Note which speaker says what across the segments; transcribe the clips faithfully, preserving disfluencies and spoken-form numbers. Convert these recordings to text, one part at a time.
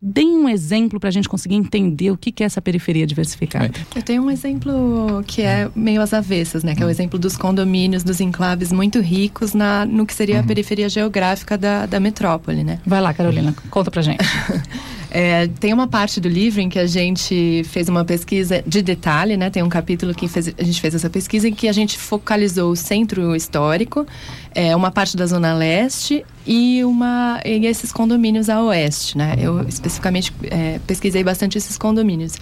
Speaker 1: Deem um exemplo para a gente conseguir entender o que, que é essa periferia diversificada.
Speaker 2: Eu tenho um exemplo que é meio às avessas, né? Que é o exemplo dos condomínios, dos enclaves muito ricos na, no que seria uhum. a periferia geográfica da, da metrópole, né?
Speaker 1: Vai lá, Carolina, conta pra gente.
Speaker 2: É, tem uma parte do livro em que a gente fez uma pesquisa de detalhe, né? Tem um capítulo que fez, a gente fez essa pesquisa em que a gente focalizou o centro histórico, é, uma parte da zona leste e, uma, e esses condomínios a oeste, né? Eu especificamente é, pesquisei bastante esses condomínios.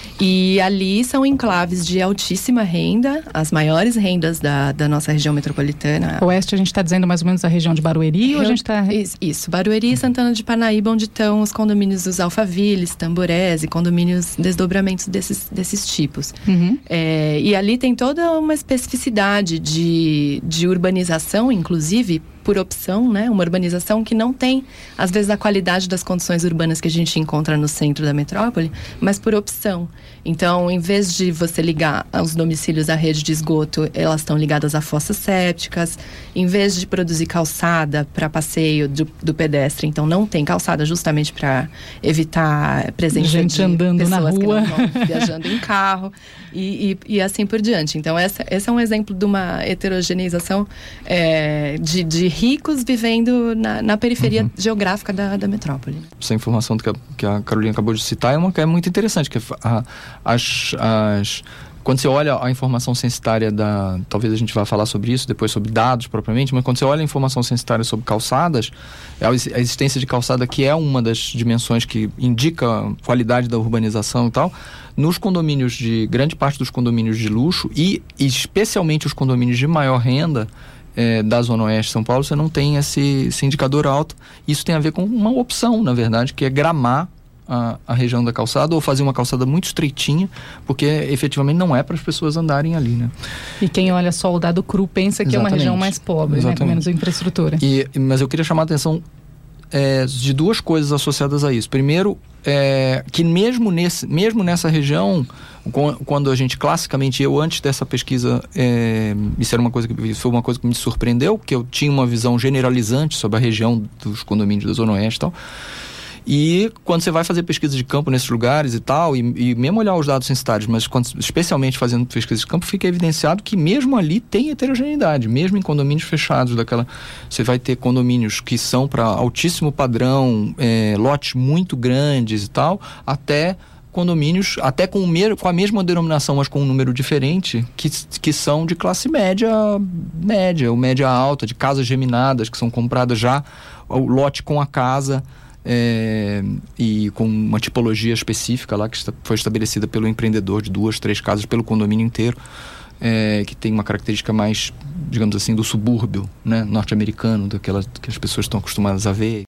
Speaker 2: E ali são enclaves de altíssima renda, as maiores rendas da, da nossa região metropolitana.
Speaker 1: Oeste, a gente está dizendo mais ou menos a região de Barueri? Eu, ou a gente tá...
Speaker 2: Isso, isso, Barueri e Santana de Parnaíba, onde estão os condomínios dos Alphavilles, Tamborés e condomínios, desdobramentos desses, desses tipos. Uhum. É, e ali tem toda uma especificidade de, de urbanização, inclusive, por opção, né? Uma urbanização que não tem, às vezes, a qualidade das condições urbanas que a gente encontra no centro da metrópole, mas por opção. Então, em vez de você ligar os domicílios à rede de esgoto, elas estão ligadas a fossas sépticas. Em vez de produzir calçada para passeio do, do pedestre, então não tem calçada justamente para evitar a presença
Speaker 1: gente
Speaker 2: de
Speaker 1: andando
Speaker 2: pessoas
Speaker 1: na rua,
Speaker 2: que não vão viajando em carro e, e, e assim por diante. Então, essa, esse é um exemplo de uma heterogeneização é, de, de ricos vivendo na, na periferia uhum. geográfica da, da metrópole.
Speaker 3: Essa informação que a, que a Carolina acabou de citar é uma que é muito interessante, que a, as, as, quando você olha a informação censitária da, talvez a gente vá falar sobre isso depois, sobre dados propriamente, mas quando você olha a informação censitária sobre calçadas, a existência de calçada, que é uma das dimensões que indica a qualidade da urbanização e tal, nos condomínios de, grande parte dos condomínios de luxo e especialmente os condomínios de maior renda, É, da Zona Oeste de São Paulo, você não tem esse, esse indicador alto. Isso tem a ver com uma opção, na verdade, que é gramar a, a região da calçada ou fazer uma calçada muito estreitinha, porque efetivamente não é para as pessoas andarem ali, né?
Speaker 1: E quem olha só o dado cru pensa que Exatamente. É uma região mais pobre, né? Com menos infraestrutura.
Speaker 3: E, mas eu queria chamar a atenção é, de duas coisas associadas a isso. Primeiro, é, que mesmo, nesse, mesmo nessa região, quando a gente classicamente, eu antes dessa pesquisa, é, isso era uma coisa que foi uma coisa que me surpreendeu, porque eu tinha uma visão generalizante sobre a região dos condomínios da Zona Oeste e tal. E quando você vai fazer pesquisa de campo nesses lugares e tal, e, e mesmo olhar os dados censitários, mas quando, especialmente fazendo pesquisa de campo, fica evidenciado que mesmo ali tem heterogeneidade, mesmo em condomínios fechados daquela, você vai ter condomínios que são para altíssimo padrão, é, lotes muito grandes e tal, até condomínios, até com, o me, com a mesma denominação, mas com um número diferente, que, que são de classe média, média, ou média alta, de casas geminadas, que são compradas já, o lote com a casa, é, e com uma tipologia específica lá, que está, foi estabelecida pelo empreendedor, de duas, três casas, pelo condomínio inteiro, é, que tem uma característica mais, digamos assim, do subúrbio, né, norte-americano, daquela que as pessoas estão acostumadas a ver.